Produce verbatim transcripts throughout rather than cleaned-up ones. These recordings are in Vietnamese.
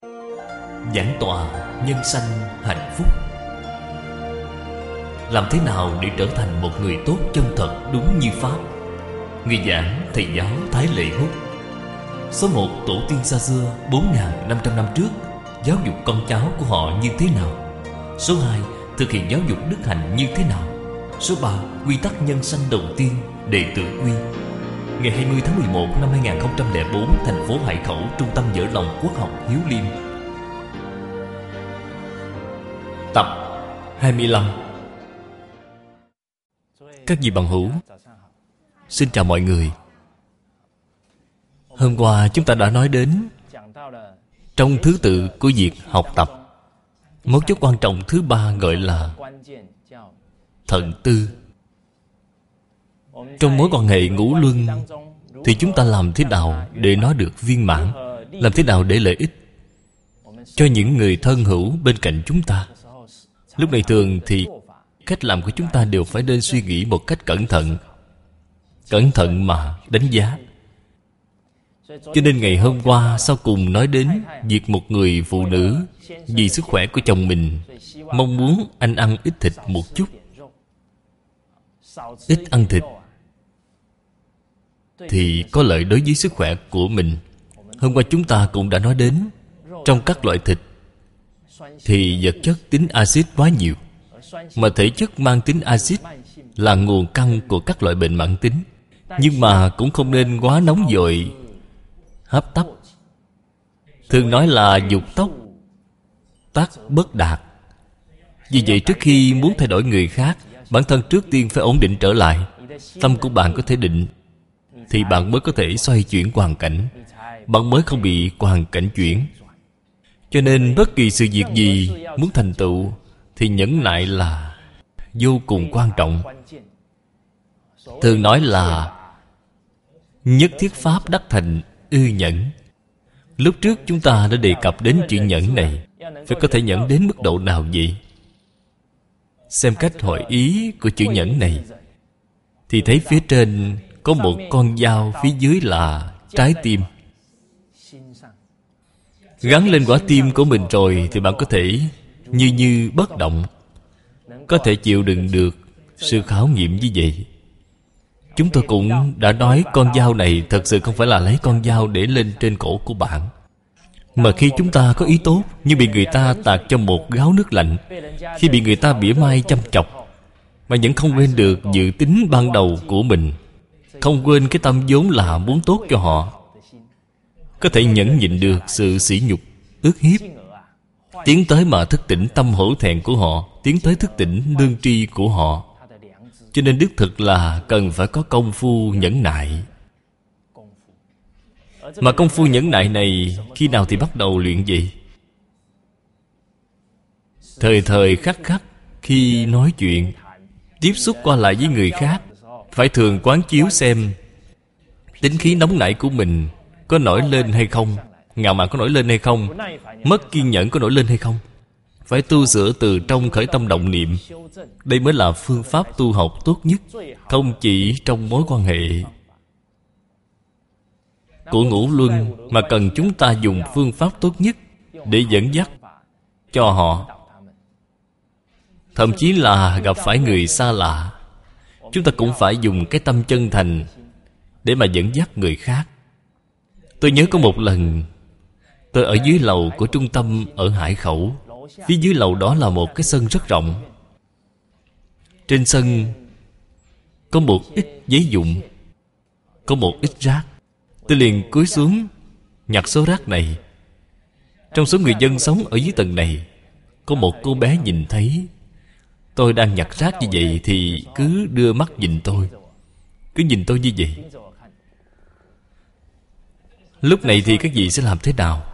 Giảng tọa nhân sanh hạnh phúc. Làm thế nào để trở thành một người tốt chân thật đúng như Pháp? Người giảng thầy giáo Thái Lệ Hút. Số một, tổ tiên xa xưa bốn nghìn năm trăm năm trước giáo dục con cháu của họ như thế nào? Số hai, thực hiện giáo dục đức hạnh như thế nào? Số ba, quy tắc nhân sanh đầu tiên, đệ tử quy. Ngày hai mươi tháng mười một năm hai nghìn không trăm lẻ bốn, thành phố Hải Khẩu, Trung tâm Dở Lòng Quốc học Hiếu Liêm. Tập hai mươi lăm. Các vị bằng hữu, xin chào mọi người. Hôm qua chúng ta đã nói đến trong thứ tự của việc học tập, mấu chốt quan trọng thứ ba gọi là thận tư. Trong mối quan hệ ngũ luân thì chúng ta làm thế nào để nó được viên mãn? Làm thế nào để lợi ích cho những người thân hữu bên cạnh chúng ta? Lúc này thường thì cách làm của chúng ta đều phải nên suy nghĩ một cách cẩn thận. Cẩn thận mà đánh giá. Cho nên ngày hôm qua sau cùng nói đến việc một người phụ nữ vì sức khỏe của chồng mình mong muốn anh ăn ít thịt một chút. Ít ăn thịt thì có lợi đối với sức khỏe của mình. Hôm qua chúng ta cũng đã nói đến trong các loại thịt thì vật chất tính axit quá nhiều, mà thể chất mang tính axit là nguồn căn của các loại bệnh mãn tính. Nhưng mà cũng không nên quá nóng vội, hấp tấp. Thường nói là dục tốc tác bất đạt. Vì vậy trước khi muốn thay đổi người khác, bản thân trước tiên phải ổn định trở lại. Tâm của bạn có thể định thì bạn mới có thể xoay chuyển hoàn cảnh, bạn mới không bị hoàn cảnh chuyển. Cho nên bất kỳ sự việc gì muốn thành tựu thì nhẫn nại là vô cùng quan trọng. Thường nói là nhất thiết pháp đắc thành ư nhẫn. Lúc trước chúng ta đã đề cập đến chữ nhẫn này. Phải có thể nhẫn đến mức độ nào vậy? Xem cách hỏi ý của chữ nhẫn này thì thấy phía trên có một con dao, phía dưới là trái tim. Gắn lên quả tim của mình rồi thì bạn có thể như như bất động, có thể chịu đựng được sự khảo nghiệm như vậy. Chúng tôi cũng đã nói con dao này thật sự không phải là lấy con dao để lên trên cổ của bạn, mà khi chúng ta có ý tốt nhưng bị người ta tạt cho một gáo nước lạnh, khi bị người ta mỉa mai chăm chọc mà vẫn không quên được dự tính ban đầu của mình, không quên cái tâm vốn là muốn tốt cho họ, có thể nhẫn nhịn được sự sỉ nhục, ức hiếp, tiến tới mà thức tỉnh tâm hổ thẹn của họ, tiến tới thức tỉnh lương tri của họ. Cho nên đích thực là cần phải có công phu nhẫn nại. Mà công phu nhẫn nại này khi nào thì bắt đầu luyện vậy? Thời thời khắc khắc khi nói chuyện, tiếp xúc qua lại với người khác, phải thường quán chiếu xem tính khí nóng nảy của mình có nổi lên hay không, ngạo mạn có nổi lên hay không, mất kiên nhẫn có nổi lên hay không. Phải tu sửa từ trong khởi tâm động niệm. Đây mới là phương pháp tu học tốt nhất, không chỉ trong mối quan hệ của ngũ luân, mà cần chúng ta dùng phương pháp tốt nhất để dẫn dắt cho họ. Thậm chí là gặp phải người xa lạ, chúng ta cũng phải dùng cái tâm chân thành để mà dẫn dắt người khác. Tôi nhớ có một lần tôi ở dưới lầu của trung tâm ở Hải Khẩu. Phía dưới lầu đó là một cái sân rất rộng. Trên sân có một ít giấy vụn, có một ít rác. Tôi liền cúi xuống nhặt số rác này. Trong số người dân sống ở dưới tầng này, có một cô bé nhìn thấy tôi đang nhặt rác như vậy thì cứ đưa mắt nhìn tôi, cứ nhìn tôi như vậy. Lúc này thì các vị sẽ làm thế nào?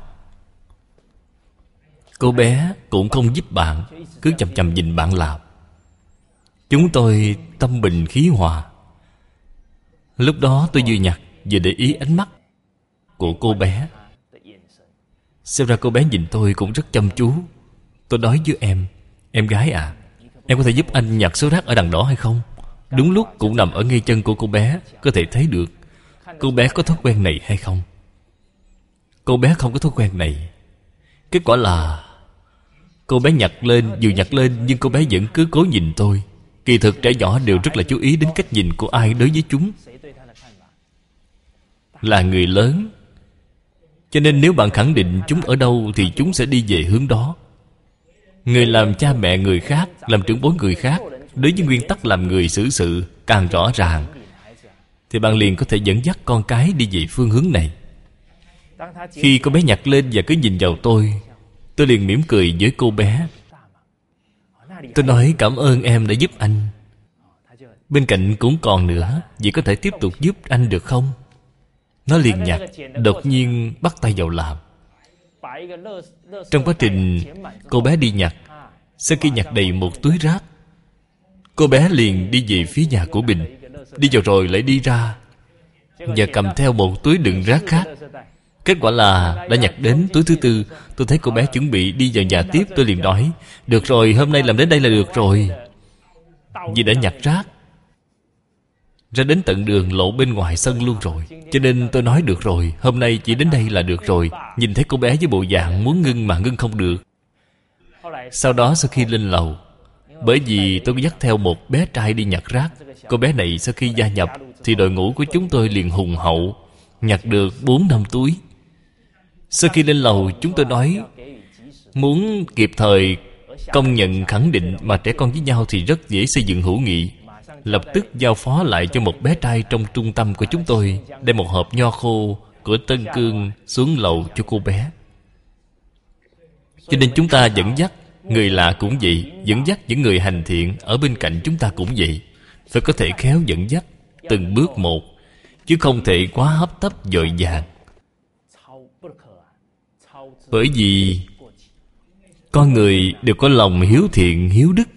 Cô bé cũng không giúp bạn, cứ chằm chằm nhìn bạn làm. Chúng tôi tâm bình khí hòa. Lúc đó tôi vừa nhặt vừa để ý ánh mắt của cô bé. Xem ra cô bé nhìn tôi cũng rất chăm chú. Tôi nói với em: em gái à, em có thể giúp anh nhặt số rác ở đằng đó hay không? Đúng lúc cũng nằm ở ngay chân của cô bé, có thể thấy được cô bé có thói quen này hay không. Cô bé không có thói quen này, Kết quả là cô bé nhặt lên, vừa nhặt lên, nhưng cô bé vẫn cứ cố nhìn tôi. Kỳ thực trẻ nhỏ đều rất là chú ý đến cách nhìn của ai đối với chúng. Là người lớn, cho nên nếu bạn khẳng định chúng ở đâu thì chúng sẽ đi về hướng đó. Người làm cha mẹ người khác, làm trưởng bối người khác, đối với nguyên tắc làm người xử sự càng rõ ràng, thì bạn liền có thể dẫn dắt con cái đi về phương hướng này. Khi cô bé nhặt lên và cứ nhìn vào tôi, tôi liền mỉm cười với cô bé. Tôi nói cảm ơn em đã giúp anh. Bên cạnh cũng còn nữa, vậy có thể tiếp tục giúp anh được không? Nó liền nhặt, đột nhiên bắt tay vào làm. Trong quá trình cô bé đi nhặt, sau khi nhặt đầy một túi rác, cô bé liền đi về phía nhà của mình. Đi vào rồi lại đi ra và cầm theo một túi đựng rác khác. Kết quả là đã nhặt đến túi thứ tư. Tôi thấy cô bé chuẩn bị đi vào nhà tiếp, tôi liền nói: được rồi, hôm nay làm đến đây là được rồi. Vì đã nhặt rác ra đến tận đường lộ bên ngoài sân luôn rồi, cho nên tôi nói được rồi, hôm nay chỉ đến đây là được rồi. Nhìn thấy cô bé với bộ dạng muốn ngưng mà ngưng không được. Sau đó sau khi lên lầu, bởi vì tôi có dắt theo một bé trai đi nhặt rác, cô bé này sau khi gia nhập thì đội ngũ của chúng tôi liền hùng hậu, nhặt được bốn năm túi. Sau khi lên lầu, chúng tôi nói muốn kịp thời công nhận khẳng định mà trẻ con với nhau thì rất dễ xây dựng hữu nghị. Lập tức giao phó lại cho một bé trai trong trung tâm của chúng tôi đem một hộp nho khô của Tân Cương xuống lầu cho cô bé. Cho nên chúng ta dẫn dắt người lạ cũng vậy, dẫn dắt những người hành thiện ở bên cạnh chúng ta cũng vậy. Phải có thể khéo dẫn dắt từng bước một, chứ không thể quá hấp tấp vội vàng. Bởi vì con người đều có lòng hiếu thiện hiếu đức,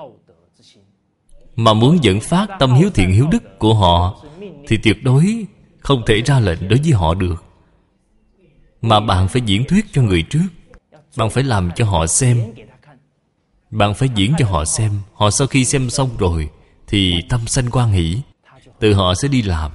mà muốn dẫn phát tâm hiếu thiện hiếu đức của họ thì tuyệt đối không thể ra lệnh đối với họ được. Mà bạn phải diễn thuyết cho người trước. Bạn phải làm cho họ xem. Bạn phải diễn cho họ xem. Họ sau khi xem xong rồi thì tâm sanh hoan hỷ, tự họ sẽ đi làm.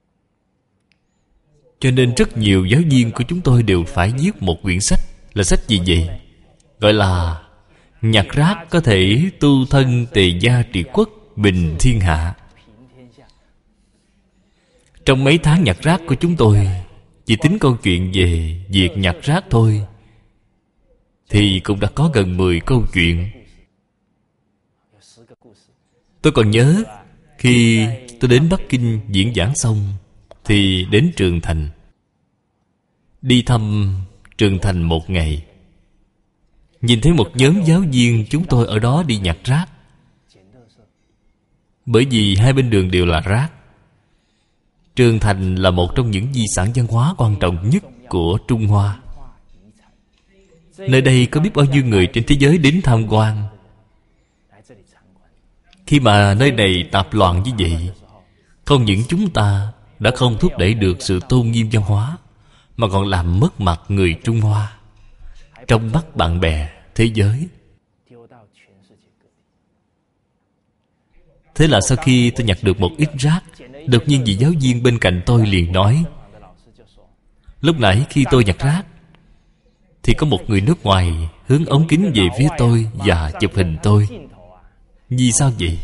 Cho nên rất nhiều giáo viên của chúng tôi đều phải viết một quyển sách. Là sách gì vậy? Gọi là Nhặt rác có thể tu thân tề gia trị quốc bình thiên hạ. Trong mấy tháng nhặt rác của chúng tôi, chỉ tính câu chuyện về việc nhặt rác thôi thì cũng đã có gần mười câu chuyện. Tôi còn nhớ khi tôi đến Bắc Kinh diễn giảng xong thì đến Trường Thành, đi thăm Trường Thành một ngày. Nhìn thấy một nhóm giáo viên chúng tôi ở đó đi nhặt rác. Bởi vì hai bên đường đều là rác. Trường Thành là một trong những di sản văn hóa quan trọng nhất của Trung Hoa. Nơi đây có biết bao nhiêu người trên thế giới đến tham quan. Khi mà nơi này tạp loạn như vậy, không những chúng ta đã không thúc đẩy được sự tôn nghiêm văn hóa, mà còn làm mất mặt người Trung Hoa trong mắt bạn bè thế giới. Thế là sau khi tôi nhặt được một ít rác, đột nhiên vị giáo viên bên cạnh tôi liền nói: lúc nãy khi tôi nhặt rác thì có một người nước ngoài hướng ống kính về phía tôi và chụp hình tôi. Vì sao vậy?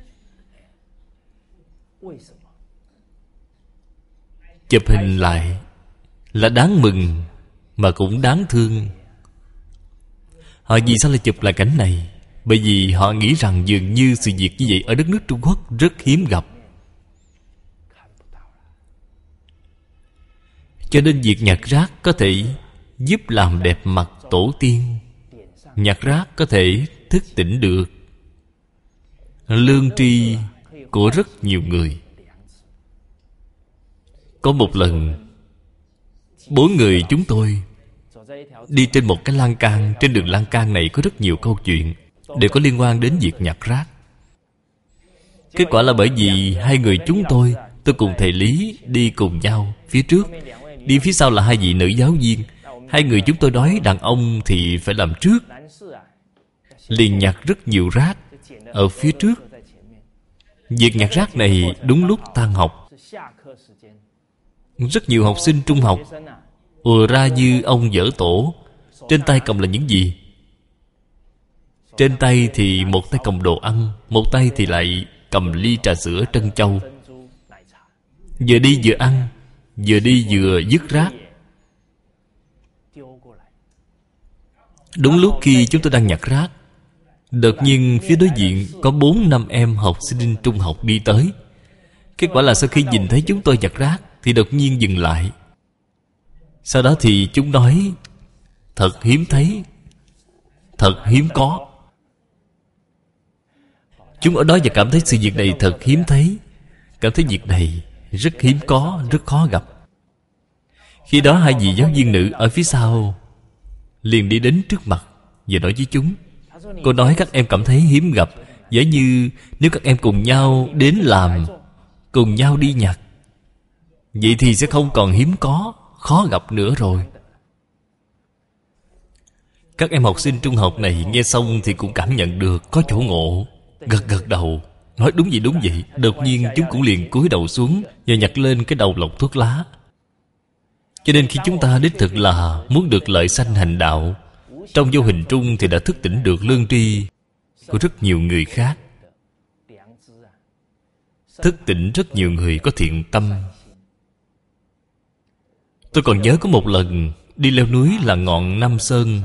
Chụp hình lại là đáng mừng mà cũng đáng thương. Họ vì sao lại chụp lại cảnh này? Bởi vì họ nghĩ rằng dường như sự việc như vậy ở đất nước Trung Quốc rất hiếm gặp. Cho nên việc nhặt rác có thể giúp làm đẹp mặt tổ tiên. Nhặt rác có thể thức tỉnh được lương tri của rất nhiều người. Có một lần, bốn người chúng tôi đi trên một cái lan can. Trên đường lan can này có rất nhiều câu chuyện, đều có liên quan đến việc nhặt rác. Kết quả là bởi vì hai người chúng tôi, tôi cùng thầy Lý đi cùng nhau phía trước, đi phía sau là hai vị nữ giáo viên. Hai người chúng tôi nói đàn ông thì phải làm trước, liền nhặt rất nhiều rác ở phía trước. Việc nhặt rác này đúng lúc tan học. Rất nhiều học sinh trung học ùa ra như ông dở tổ, Trên tay cầm là những gì? Trên tay thì một tay cầm đồ ăn, một tay thì lại cầm ly trà sữa trân châu. Vừa đi vừa ăn, vừa đi vừa dứt rác. Đúng lúc khi chúng tôi đang nhặt rác, đột nhiên phía đối diện có bốn năm em học sinh trung học đi tới. Kết quả là sau khi nhìn thấy chúng tôi nhặt rác thì đột nhiên dừng lại. Sau đó thì chúng nói: thật hiếm thấy, thật hiếm có. Chúng ở đó và cảm thấy sự việc này thật hiếm thấy, cảm thấy việc này rất hiếm có, rất khó gặp. Khi đó hai vị giáo viên nữ ở phía sau liền đi đến trước mặt và nói với chúng. Cô nói các em cảm thấy hiếm gặp, giả như nếu các em cùng nhau đến làm, cùng nhau đi nhặt, vậy thì sẽ không còn hiếm có, khó gặp nữa rồi. Các em học sinh trung học này nghe xong thì cũng cảm nhận được có chỗ ngộ, gật gật đầu, nói đúng vậy đúng vậy. Đột nhiên chúng cũng liền cúi đầu xuống và nhặt lên cái đầu lọc thuốc lá. Cho nên khi chúng ta đích thực là muốn được lợi sanh hành đạo, trong vô hình trung thì đã thức tỉnh được lương tri của rất nhiều người khác, thức tỉnh rất nhiều người có thiện tâm. Tôi còn nhớ có một lần đi leo núi là ngọn Nam Sơn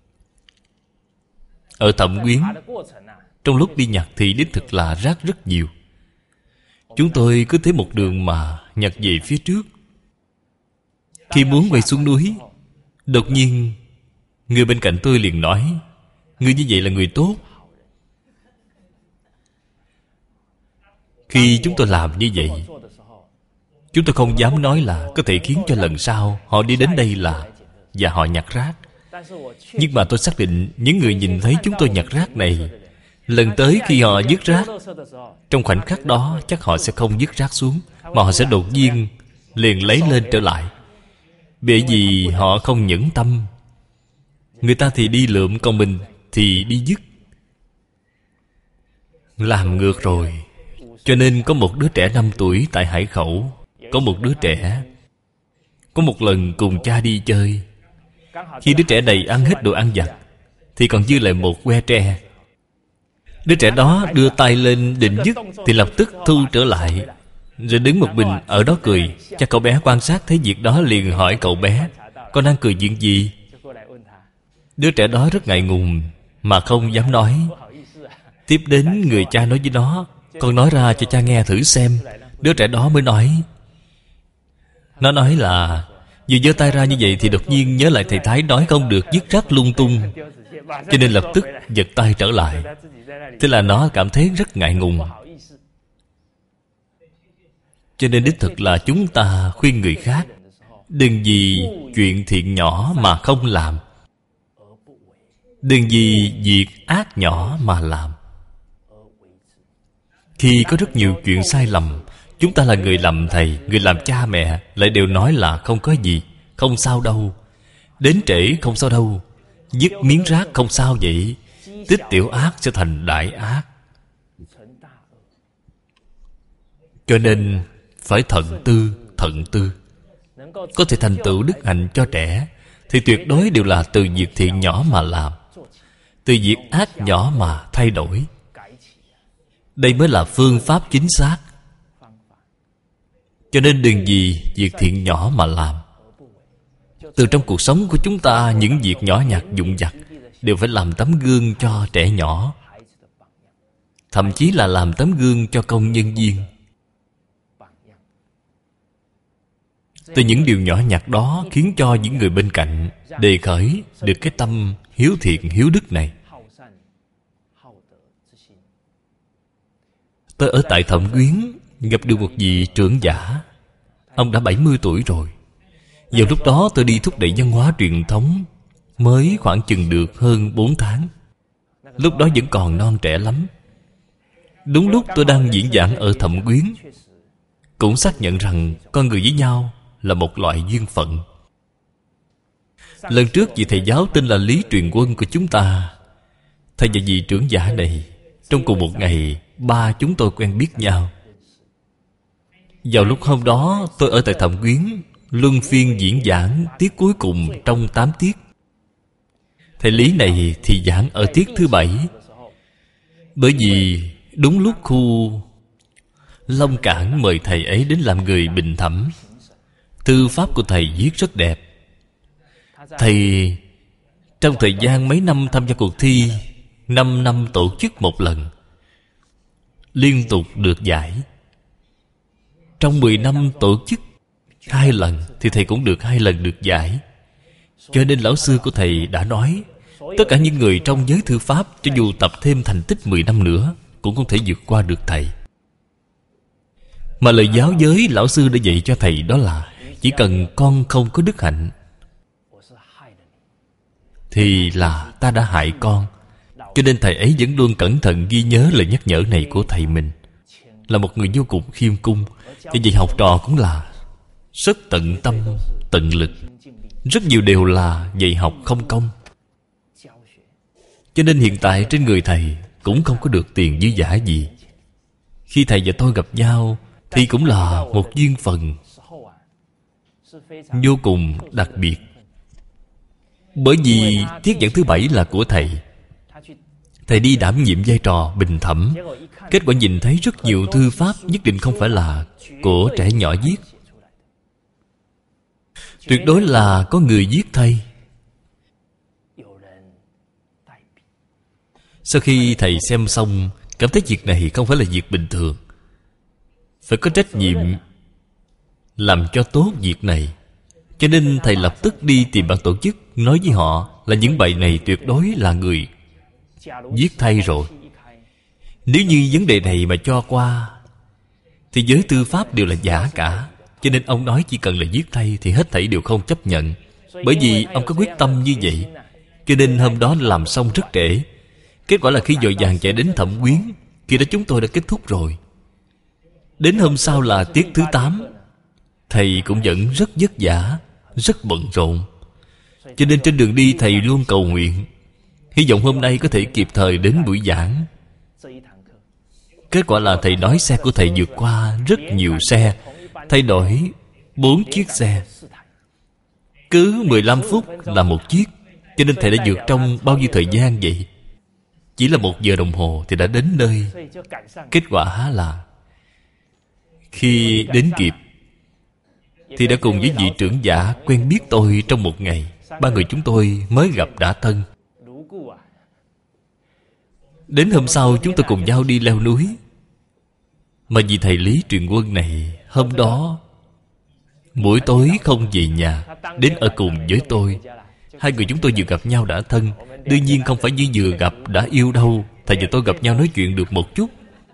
ở Thẩm Quyến. Trong lúc đi nhặt thì đích thực là rác rất nhiều. Chúng tôi cứ thế một đường mà nhặt về phía trước. Khi muốn quay xuống núi, đột nhiên người bên cạnh tôi liền nói: người như vậy là người tốt. Khi chúng tôi làm như vậy, chúng tôi không dám nói là có thể khiến cho lần sau họ đi đến đây là và họ nhặt rác. Nhưng mà tôi xác định những người nhìn thấy chúng tôi nhặt rác này, lần tới khi họ dứt rác, trong khoảnh khắc đó chắc họ sẽ không dứt rác xuống, mà họ sẽ đột nhiên liền lấy lên trở lại. Bởi vì họ không nhẫn tâm. Người ta thì đi lượm, còn mình thì đi dứt, làm ngược rồi. Cho nên có một đứa trẻ năm tuổi tại Hải Khẩu, có một đứa trẻ có một lần cùng cha đi chơi. Khi đứa trẻ này ăn hết đồ ăn vặt thì còn dư lại một que tre. Đứa trẻ đó đưa tay lên định dứt thì lập tức thu trở lại, rồi đứng một mình ở đó cười. Cha cậu bé quan sát thấy việc đó liền hỏi cậu bé: con đang cười chuyện gì? Đứa trẻ đó rất ngại ngùng mà không dám nói. Tiếp đến người cha nói với nó: con nói ra cho cha nghe thử xem. Đứa trẻ đó mới nói. Nó nói là vừa giơ tay ra như vậy thì đột nhiên nhớ lại thầy Thái nói không được dứt rác lung tung, cho nên lập tức giật tay trở lại. Thế là nó cảm thấy rất ngại ngùng. Cho nên đích thực là chúng ta khuyên người khác đừng vì chuyện thiện nhỏ mà không làm, đừng vì việc ác nhỏ mà làm. Khi có rất nhiều chuyện sai lầm, chúng ta là người làm thầy, người làm cha mẹ lại đều nói là không có gì, không sao đâu, đến trễ không sao đâu, dứt miếng rác không sao vậy, tích tiểu ác sẽ thành đại ác. Cho nên phải thận tư, thận tư. Có thể thành tựu đức hạnh cho trẻ thì tuyệt đối đều là từ việc thiện nhỏ mà làm, từ việc ác nhỏ mà thay đổi. Đây mới là phương pháp chính xác. Cho nên đừng vì việc thiện nhỏ mà làm. Từ trong cuộc sống của chúng ta, những việc nhỏ nhặt vụn vặt đều phải làm tấm gương cho trẻ nhỏ, thậm chí là làm tấm gương cho công nhân viên. Từ những điều nhỏ nhặt đó khiến cho những người bên cạnh đề khởi được cái tâm hiếu thiện, hiếu đức này. Tôi ở tại Thẩm Quyến gặp được một vị trưởng giả. Ông đã bảy mươi tuổi rồi. Vào lúc đó tôi đi thúc đẩy văn hóa truyền thống, mới khoảng chừng được hơn bốn tháng. Lúc đó vẫn còn non trẻ lắm. Đúng lúc tôi đang diễn giảng ở Thẩm Quyến, cũng xác nhận rằng con người với nhau là một loại duyên phận. Lần trước vị thầy giáo tên là Lý Truyền Quân của chúng ta, thầy và vị trưởng giả này trong cùng một ngày, ba chúng tôi quen biết nhau. Vào lúc hôm đó tôi ở tại Thẩm Quyến luân phiên diễn giảng tiết cuối cùng trong tám tiết. Thầy lý này thì giảng ở tiết thứ bảy. Bởi vì đúng lúc khu Long Cảng mời thầy ấy đến làm người bình thẩm. Thư pháp của thầy viết rất đẹp. Thầy trong thời gian mấy năm tham gia cuộc thi, năm năm tổ chức một lần, liên tục được giải. Trong mười năm tổ chức hai lần thì thầy cũng được hai lần được giải. Cho nên lão sư của thầy đã nói, tất cả những người trong giới thư pháp, cho dù tập thêm thành tích mười năm nữa, cũng không thể vượt qua được thầy. Mà lời giáo giới lão sư đã dạy cho thầy đó là chỉ cần con không có đức hạnh thì là ta đã hại con. Cho nên thầy ấy vẫn luôn cẩn thận ghi nhớ lời nhắc nhở này của thầy mình. Là một người vô cùng khiêm cung. Vì vậy học trò cũng là rất tận tâm, tận lực. Rất nhiều đều là dạy học không công. Cho nên hiện tại trên người thầy cũng không có được tiền dư giả gì. Khi thầy và tôi gặp nhau thì cũng là một duyên phận vô cùng đặc biệt. Bởi vì tiết giảng thứ bảy là của thầy. Thầy đi đảm nhiệm vai trò bình thẩm. Kết quả nhìn thấy rất nhiều thư pháp nhất định không phải là của trẻ nhỏ viết. Tuyệt đối là có người viết thay. Sau khi thầy xem xong, cảm thấy việc này không phải là việc bình thường, phải có trách nhiệm làm cho tốt việc này. Cho nên thầy lập tức đi tìm ban tổ chức, nói với họ là những bài này tuyệt đối là người viết thay rồi. Nếu như vấn đề này mà cho qua thì giới tư pháp đều là giả cả. Cho nên ông nói chỉ cần là viết thay thì hết thảy đều không chấp nhận. Bởi vì ông có quyết tâm như vậy. Cho nên hôm đó làm xong rất trễ. Kết quả là khi vội vàng chạy đến thẩm quyến, khi đó chúng tôi đã kết thúc rồi. Đến hôm sau là tiết thứ tám. Thầy cũng vẫn rất vất vả, rất bận rộn. Cho nên trên đường đi thầy luôn cầu nguyện, hy vọng hôm nay có thể kịp thời đến buổi giảng. Kết quả là thầy nói xe của thầy vượt qua rất nhiều xe, thay đổi bốn chiếc xe. Cứ mười lăm phút là một chiếc. Cho nên thầy đã vượt trong bao nhiêu thời gian vậy? Chỉ là một giờ đồng hồ thì đã đến nơi. Kết quả là khi đến kịp thì đã cùng với vị trưởng giả quen biết tôi trong một ngày. Ba người chúng tôi mới gặp đã thân. Đến hôm sau chúng tôi cùng nhau đi leo núi. Mà vì thầy Lý Truyền Quân này hôm đó buổi tối không về nhà, đến ở cùng với tôi. Hai người chúng tôi vừa gặp nhau đã thân. Đương nhiên không phải như vừa gặp đã yêu đâu. Thầy và tôi gặp nhau nói chuyện được một chút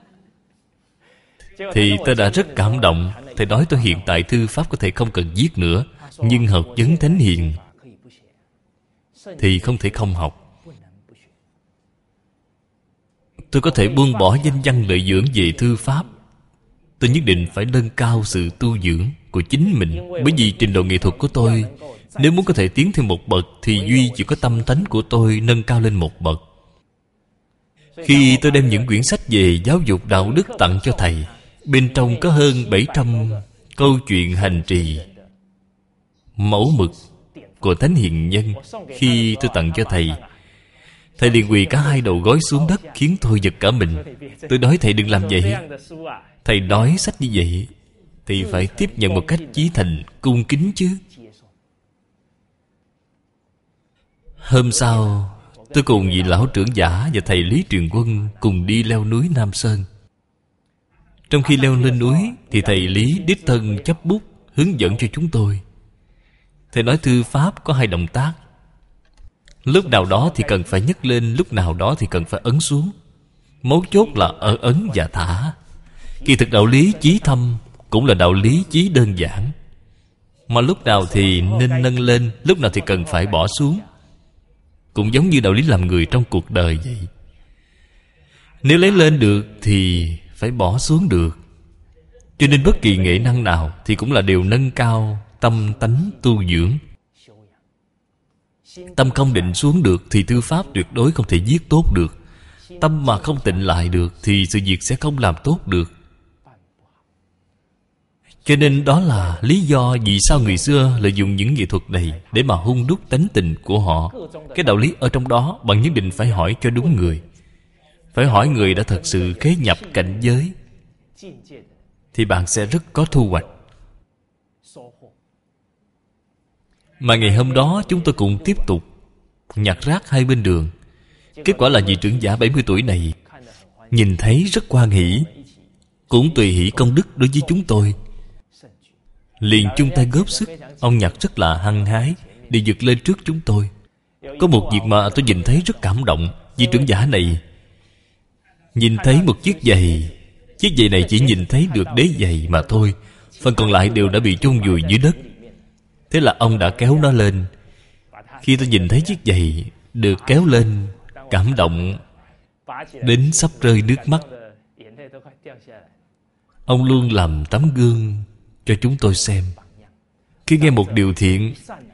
thì tôi đã rất cảm động. Thầy nói tôi hiện tại thư pháp có thể không cần viết nữa, nhưng học vấn thánh hiền thì không thể không học. Tôi có thể buông bỏ danh văn lợi dưỡng về thư pháp. Tôi nhất định phải nâng cao sự tu dưỡng của chính mình. Bởi vì trình độ nghệ thuật của tôi, nếu muốn có thể tiến thêm một bậc thì duy chỉ có tâm tánh của tôi nâng cao lên một bậc. Khi tôi đem những quyển sách về giáo dục đạo đức tặng cho thầy, bên trong có hơn bảy trăm câu chuyện hành trì mẫu mực của thánh hiền nhân. Khi tôi tặng cho thầy, thầy liền quỳ cả hai đầu gối xuống đất, khiến tôi giật cả mình. Tôi nói thầy đừng làm vậy. Thầy nói sách như vậy thì phải tiếp nhận một cách chí thành cung kính chứ. Hôm sau tôi cùng vị lão trưởng giả và thầy Lý Truyền Quân cùng đi leo núi Nam Sơn. Trong khi leo lên núi thì thầy Lý đích thân chấp bút hướng dẫn cho chúng tôi. Thầy nói thư pháp có hai động tác, lúc nào đó thì cần phải nhấc lên, lúc nào đó thì cần phải ấn xuống. Mấu chốt là ở ấn và thả. Kỳ thực đạo lý chí thâm cũng là đạo lý chí đơn giản. Mà lúc nào thì nên nâng lên, lúc nào thì cần phải bỏ xuống. Cũng giống như đạo lý làm người trong cuộc đời vậy. Nếu lấy lên được thì phải bỏ xuống được. Cho nên bất kỳ nghệ năng nào thì cũng là đều nâng cao tâm tánh tu dưỡng. Tâm không định xuống được thì thư pháp tuyệt đối không thể viết tốt được. Tâm mà không tịnh lại được thì sự việc sẽ không làm tốt được. Cho nên đó là lý do vì sao người xưa lợi dụng những nghệ thuật này để mà hun đúc tánh tình của họ. Cái đạo lý ở trong đó bạn nhất định phải hỏi cho đúng người. Phải hỏi người đã thật sự khế nhập cảnh giới, thì bạn sẽ rất có thu hoạch. Mà ngày hôm đó chúng tôi cũng tiếp tục nhặt rác hai bên đường. Kết quả là vị trưởng giả bảy mươi tuổi này nhìn thấy rất hoan hỷ, cũng tùy hỷ công đức đối với chúng tôi, liền chung tay góp sức. Ông nhặt rất là hăng hái đi vượt lên trước chúng tôi. Có một việc mà tôi nhìn thấy rất cảm động. Vị trưởng giả này nhìn thấy một chiếc giày. Chiếc giày này chỉ nhìn thấy được đế giày mà thôi, phần còn lại đều đã bị chôn vùi dưới đất. Thế là ông đã kéo nó lên. Khi tôi nhìn thấy chiếc giày được kéo lên, cảm động đến sắp rơi nước mắt. Ông luôn làm tấm gương cho chúng tôi xem. Khi nghe một điều thiện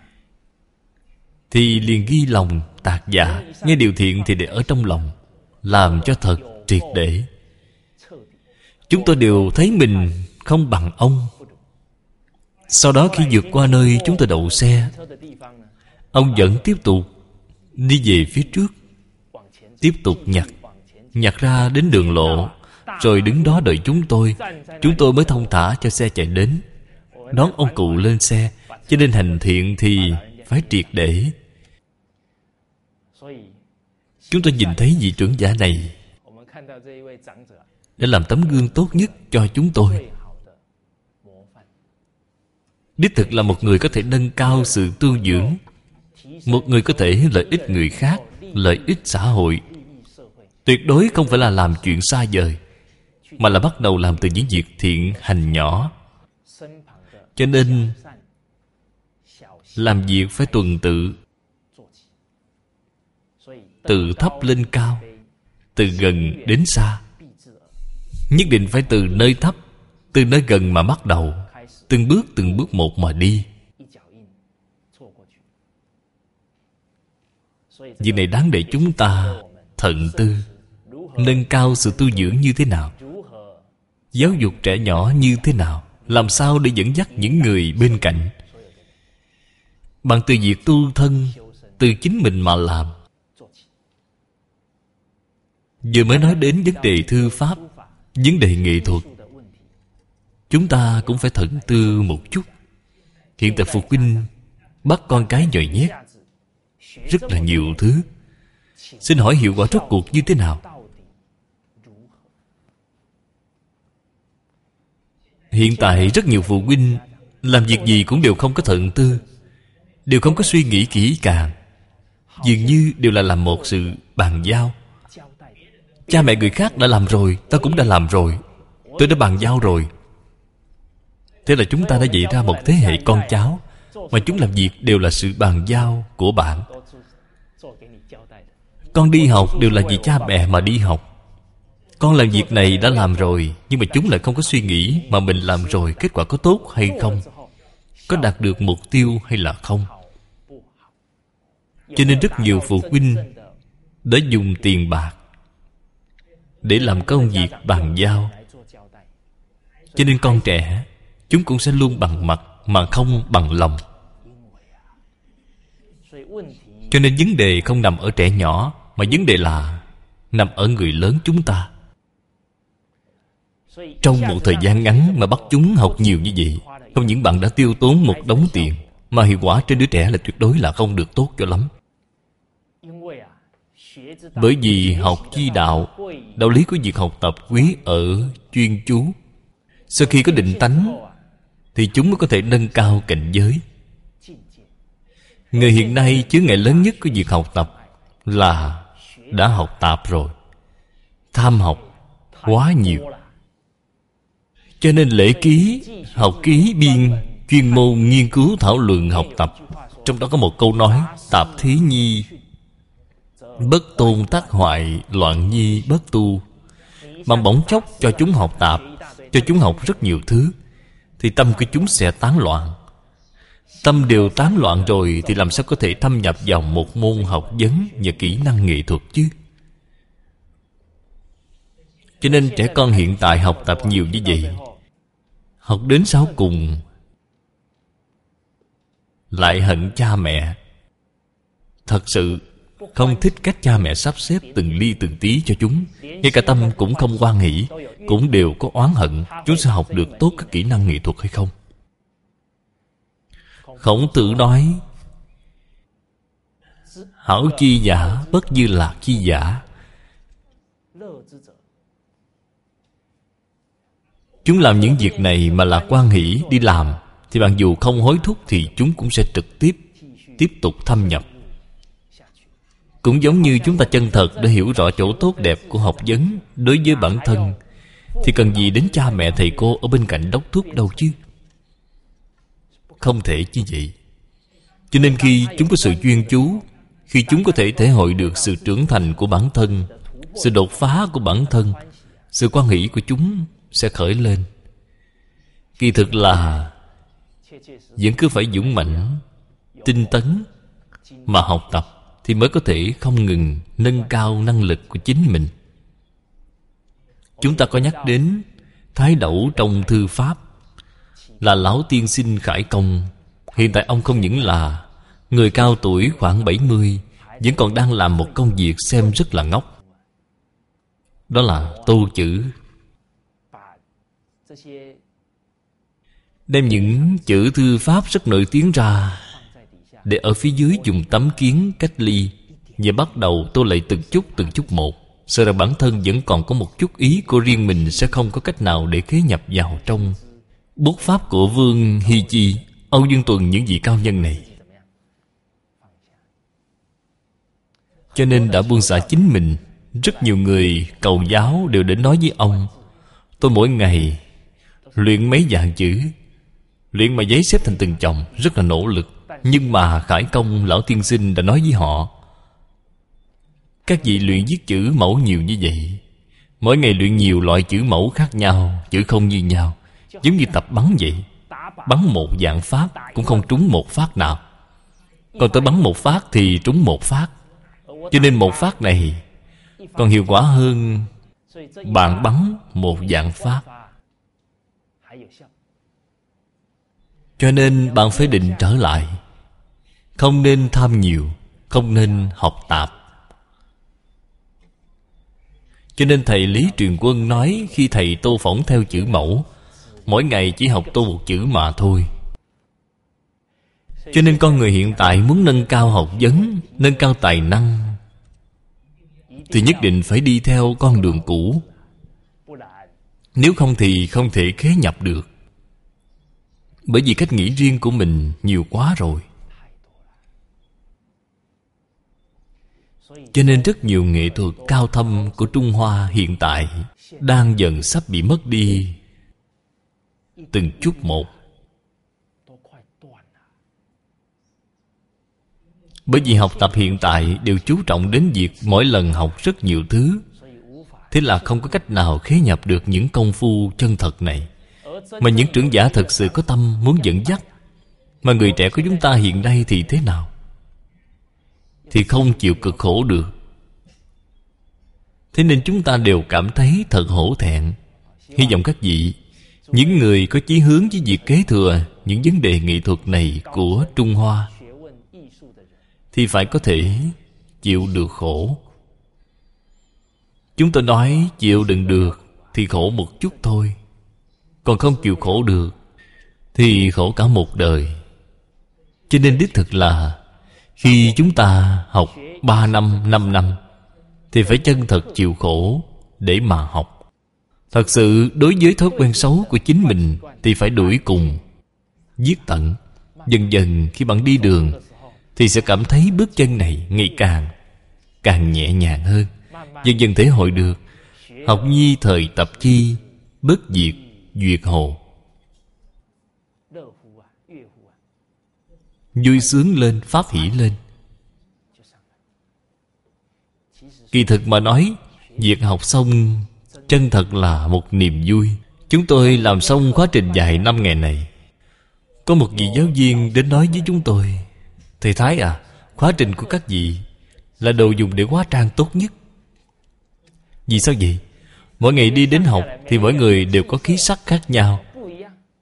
thì liền ghi lòng tạc dạ. Nghe điều thiện thì để ở trong lòng, làm cho thật triệt để. Chúng tôi đều thấy mình không bằng ông. Sau đó khi vượt qua nơi chúng tôi đậu xe, ông vẫn tiếp tục đi về phía trước, tiếp tục nhặt. Nhặt ra đến đường lộ, rồi đứng đó đợi chúng tôi. Chúng tôi mới thông thả cho xe chạy đến, đón ông cụ lên xe. Cho nên hành thiện thì phải triệt để. Chúng tôi nhìn thấy vị trưởng giả này để làm tấm gương tốt nhất cho chúng tôi. Đích thực là một người có thể nâng cao sự tu dưỡng, một người có thể lợi ích người khác, lợi ích xã hội. Tuyệt đối không phải là làm chuyện xa vời, mà là bắt đầu làm từ những việc thiện hành nhỏ. Cho nên làm việc phải tuần tự, từ thấp lên cao, từ gần đến xa. Nhất định phải từ nơi thấp, từ nơi gần mà bắt đầu, từng bước từng bước một mà đi. Việc này đáng để chúng ta thận tư. Nâng cao sự tu dưỡng như thế nào, giáo dục trẻ nhỏ như thế nào, làm sao để dẫn dắt những người bên cạnh. Bằng từ việc tu thân, từ chính mình mà làm. Vừa mới nói đến vấn đề thư pháp, vấn đề nghệ thuật, chúng ta cũng phải thận tư một chút. Hiện tại phụ huynh bắt con cái nhồi nhét rất là nhiều thứ. Xin hỏi hiệu quả rốt cuộc như thế nào? Hiện tại rất nhiều phụ huynh làm việc gì cũng đều không có thận tư, đều không có suy nghĩ kỹ càng, dường như đều là làm một sự bàn giao. Cha mẹ người khác đã làm rồi, ta cũng đã làm rồi, tôi đã bàn giao rồi. Thế là chúng ta đã dạy ra một thế hệ con cháu mà chúng làm việc đều là sự bàn giao của bạn. Con đi học đều là vì cha mẹ mà đi học. Con làm việc này đã làm rồi, nhưng mà chúng lại không có suy nghĩ mà mình làm rồi kết quả có tốt hay không, có đạt được mục tiêu hay là không. Cho nên rất nhiều phụ huynh đã dùng tiền bạc để làm công việc bàn giao. Cho nên con trẻ chúng cũng sẽ luôn bằng mặt mà không bằng lòng. Cho nên vấn đề không nằm ở trẻ nhỏ, mà vấn đề là nằm ở người lớn chúng ta. Trong một thời gian ngắn mà bắt chúng học nhiều như vậy, không những bạn đã tiêu tốn một đống tiền, mà hiệu quả trên đứa trẻ là tuyệt đối là không được tốt cho lắm. Bởi vì học chi đạo, đạo lý của việc học tập quý ở chuyên chú. Sau khi có định tánh thì chúng mới có thể nâng cao cảnh giới. Người hiện nay chướng ngại lớn nhất của việc học tập là đã học tạp rồi, tham học quá nhiều. Cho nên lễ ký, học ký, biên, chuyên môn nghiên cứu thảo luận học tập. Trong đó có một câu nói: tạp thí nhi bất tôn tác hoại, loạn nhi bất tu. Bằng bỗng chốc cho chúng học tạp, cho chúng học rất nhiều thứ, thì tâm của chúng sẽ tán loạn. Tâm đều tán loạn rồi thì làm sao có thể thâm nhập vào một môn học vấn và kỹ năng nghệ thuật chứ? Cho nên trẻ con hiện tại học tập nhiều như vậy, Học đến sau cùng lại hận cha mẹ. Thật sự không thích cách cha mẹ sắp xếp từng ly từng tí cho chúng. Ngay cả tâm cũng không hoan hỷ, cũng đều có oán hận. Chúng sẽ học được tốt các kỹ năng nghệ thuật hay không? Khổng Tử nói: hảo chi giả, bất như lạc chi giả. Chúng làm những việc này mà là hoan hỷ đi làm, thì bạn dù không hối thúc thì chúng cũng sẽ trực tiếp tiếp tục thâm nhập. Cũng giống như chúng ta chân thật để hiểu rõ chỗ tốt đẹp của học vấn đối với bản thân, thì cần gì đến cha mẹ thầy cô ở bên cạnh đốc thúc đâu chứ. Không thể như vậy. Cho nên khi chúng có sự chuyên chú, khi chúng có thể thể hội được sự trưởng thành của bản thân, sự đột phá của bản thân, sự quan hỷ của chúng sẽ khởi lên. Kỳ thực là vẫn cứ phải dũng mãnh, tinh tấn mà học tập, thì mới có thể không ngừng nâng cao năng lực của chính mình. Chúng ta có nhắc đến Thái Đẩu trong thư pháp, là lão tiên sinh khải công. Hiện tại ông không những là người cao tuổi khoảng bảy mươi, vẫn còn đang làm một công việc xem rất là ngốc. Đó là tô chữ. Đem những chữ thư pháp rất nổi tiếng ra, để ở phía dưới dùng tấm kiến cách ly, và bắt đầu tô lại từng chút từng chút một. Sợ rằng bản thân vẫn còn có một chút ý của riêng mình, sẽ không có cách nào để khế nhập vào trong bút pháp của Vương Hy Chi, Âu Dương Tuần, những vị cao nhân này. Cho nên đã buông xả chính mình. Rất nhiều người cầu giáo đều đến nói với ông: tôi mỗi ngày luyện mấy vạn chữ, luyện mà giấy xếp thành từng chồng, rất là nỗ lực. Nhưng mà khải công lão tiên sinh đã nói với họ: các vị luyện viết chữ mẫu nhiều như vậy, mỗi ngày luyện nhiều loại chữ mẫu khác nhau, chữ không như nhau, giống như tập bắn vậy. Bắn một vạn phát cũng không trúng một phát nào, còn tôi bắn một phát thì trúng một phát. Cho nên một phát này còn hiệu quả hơn bạn bắn một vạn phát. Cho nên bạn phải định trở lại, không nên tham nhiều, không nên học tạp. Cho nên thầy Lý Truyền Quân nói, khi thầy tô phỏng theo chữ mẫu, mỗi ngày chỉ học tô một chữ mà thôi. Cho nên con người hiện tại muốn nâng cao học vấn, nâng cao tài năng, thì nhất định phải đi theo con đường cũ. Nếu không thì không thể khế nhập được. Bởi vì cách nghĩ riêng của mình nhiều quá rồi. Cho nên rất nhiều nghệ thuật cao thâm của Trung Hoa hiện tại đang dần sắp bị mất đi từng chút một. Bởi vì học tập hiện tại đều chú trọng đến việc mỗi lần học rất nhiều thứ, thế là không có cách nào khế nhập được những công phu chân thật này. Mà những trưởng giả thật sự có tâm muốn dẫn dắt, mà người trẻ của chúng ta hiện nay thì thế nào? Thì không chịu cực khổ được. Thế nên chúng ta đều cảm thấy thật hổ thẹn. Hy vọng các vị, những người có chí hướng với việc kế thừa những vấn đề nghệ thuật này của Trung Hoa, thì phải có thể chịu được khổ. Chúng tôi nói chịu đựng được thì khổ một chút thôi, còn không chịu khổ được thì khổ cả một đời. Cho nên đích thực là khi chúng ta học ba năm, năm năm thì phải chân thật chịu khổ để mà học. Thật sự đối với thói quen xấu của chính mình thì phải đuổi cùng, giết tận. Dần dần khi bạn đi đường thì sẽ cảm thấy bước chân này ngày càng càng nhẹ nhàng hơn. Dần dần thể hội được học nhi thời tập chi, bất diệt duyệt hồ. Vui sướng lên, pháp hỷ lên. Kỳ thực mà nói, việc học xong chân thật là một niềm vui. Chúng tôi làm xong khóa trình dài năm ngày này, có một vị giáo viên đến nói với chúng tôi: thầy Thái à, khóa trình của các vị là đồ dùng để hóa trang tốt nhất. Vì sao vậy? Mỗi ngày đi đến học thì mỗi người đều có khí sắc khác nhau.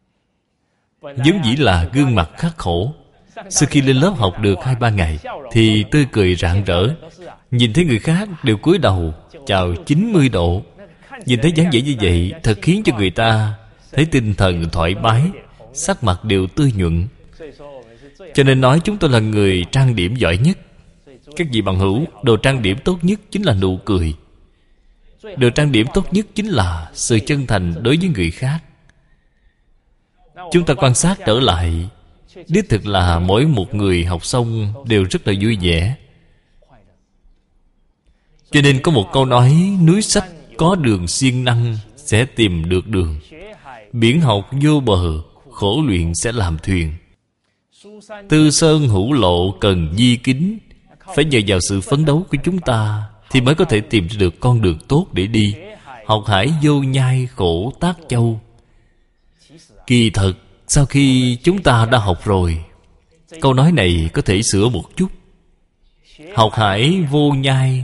vốn dĩ là gương mặt khắc khổ. Sau khi lên lớp học được hai ba ngày thì tươi cười rạng rỡ. Nhìn thấy người khác đều cúi đầu chào chín mươi độ. Nhìn thấy dáng vẻ như vậy thật khiến cho người ta thấy tinh thần thoải mái, sắc mặt đều tươi nhuận. Cho nên nói chúng tôi là người trang điểm giỏi nhất. Các vị bằng hữu, đồ trang điểm tốt nhất chính là nụ cười. Đồ trang điểm tốt nhất chính là sự chân thành đối với người khác. Chúng ta quan sát trở lại, đích thực là mỗi một người học xong đều rất là vui vẻ. Cho nên có một câu nói, núi sách có đường siêng năng sẽ tìm được đường, biển học vô bờ khổ luyện sẽ làm thuyền. Tư sơn hữu lộ cần di kính. Phải nhờ vào sự phấn đấu của chúng ta thì mới có thể tìm được con đường tốt để đi. Học hải vô nhai khổ tác châu. Kỳ thật sau khi chúng ta đã học rồi, câu nói này có thể sửa một chút. Học hải vô nhai,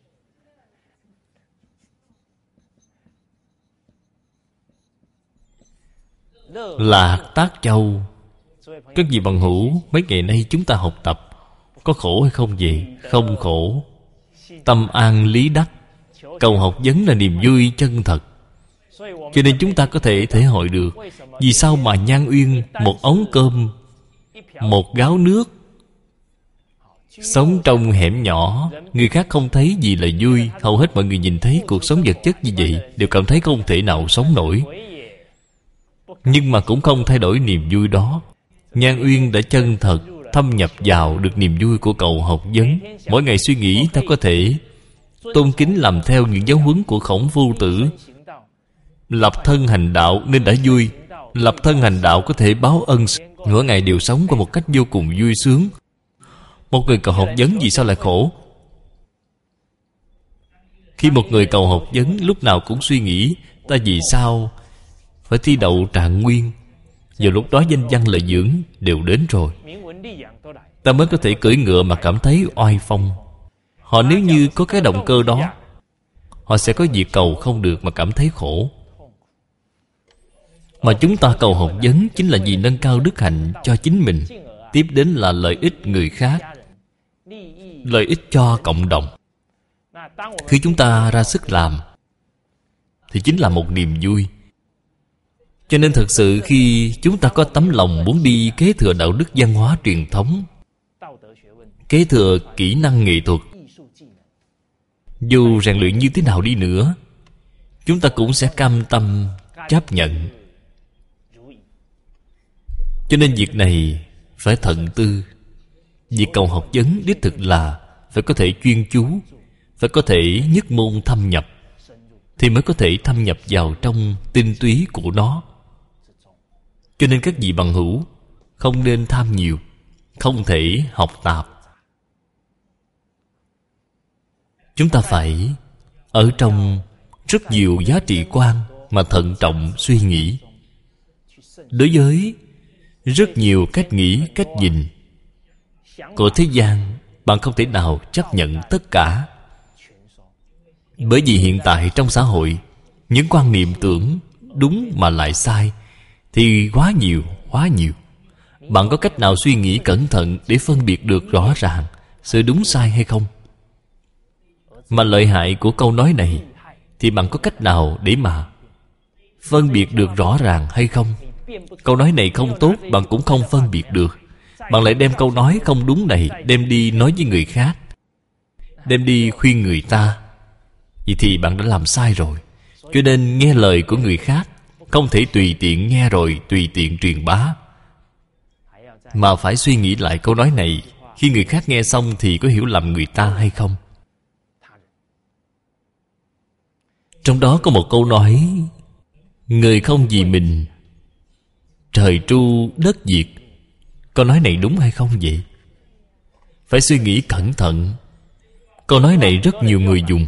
lạc tác châu. Các vị bằng hữu, mấy ngày nay chúng ta học tập có khổ hay không vậy? Không khổ. Tâm an lý đắc. Cầu học vấn là niềm vui chân thật. Cho nên chúng ta có thể thể hội được vì sao mà Nhan Uyên một ống cơm, một gáo nước, sống trong hẻm nhỏ, người khác không thấy gì là vui. Hầu hết mọi người nhìn thấy cuộc sống vật chất như vậy đều cảm thấy không thể nào sống nổi, nhưng mà cũng không thay đổi niềm vui đó. Nhan Uyên đã chân thật thâm nhập vào được niềm vui của cầu học vấn. Mỗi ngày suy nghĩ ta có thể tôn kính làm theo những giáo huấn của Khổng Phu Tử. Lập thân hành đạo nên đã vui. Lập thân hành đạo có thể báo ân. Mỗi ngày đều sống qua một cách vô cùng vui sướng. Một người cầu học vấn vì sao lại khổ? Khi một người cầu học vấn lúc nào cũng suy nghĩ ta vì sao phải thi đậu trạng nguyên. Vào lúc đó danh văn lợi dưỡng đều đến rồi, ta mới có thể cưỡi ngựa mà cảm thấy oai phong. Họ nếu như có cái động cơ đó, họ sẽ có việc cầu không được mà cảm thấy khổ. Mà chúng ta cầu học vấn chính là vì nâng cao đức hạnh cho chính mình, tiếp đến là lợi ích người khác, lợi ích cho cộng đồng. Khi chúng ta ra sức làm thì chính là một niềm vui. Cho nên thực sự khi chúng ta có tấm lòng muốn đi kế thừa đạo đức văn hóa truyền thống, kế thừa kỹ năng nghệ thuật, dù rèn luyện như thế nào đi nữa, chúng ta cũng sẽ cam tâm chấp nhận. Cho nên việc này phải thận tư. Việc cầu học vấn đích thực là phải có thể chuyên chú, phải có thể nhất môn thâm nhập, thì mới có thể thâm nhập vào trong tinh túy của nó. Cho nên các vị bằng hữu không nên tham nhiều, không thể học tạp. Chúng ta phải ở trong rất nhiều giá trị quan mà thận trọng suy nghĩ. Đối với rất nhiều cách nghĩ, cách nhìn của thế gian, bạn không thể nào chấp nhận tất cả. Bởi vì hiện tại trong xã hội, những quan niệm tưởng đúng mà lại sai thì quá nhiều, quá nhiều. Bạn có cách nào suy nghĩ cẩn thận để phân biệt được rõ ràng sự đúng sai hay không? Mà lợi hại của câu nói này thì bạn có cách nào để mà phân biệt được rõ ràng hay không? Câu nói này không tốt, bạn cũng không phân biệt được. Bạn lại đem câu nói không đúng này đem đi nói với người khác, đem đi khuyên người ta, vậy thì bạn đã làm sai rồi. Cho nên nghe lời của người khác không thể tùy tiện nghe rồi tùy tiện truyền bá, mà phải suy nghĩ lại câu nói này khi người khác nghe xong thì có hiểu lầm người ta hay không. Trong đó có một câu nói: người không vì mình, trời tru đất diệt. Câu nói này đúng hay không vậy? Phải suy nghĩ cẩn thận. Câu nói này rất nhiều người dùng.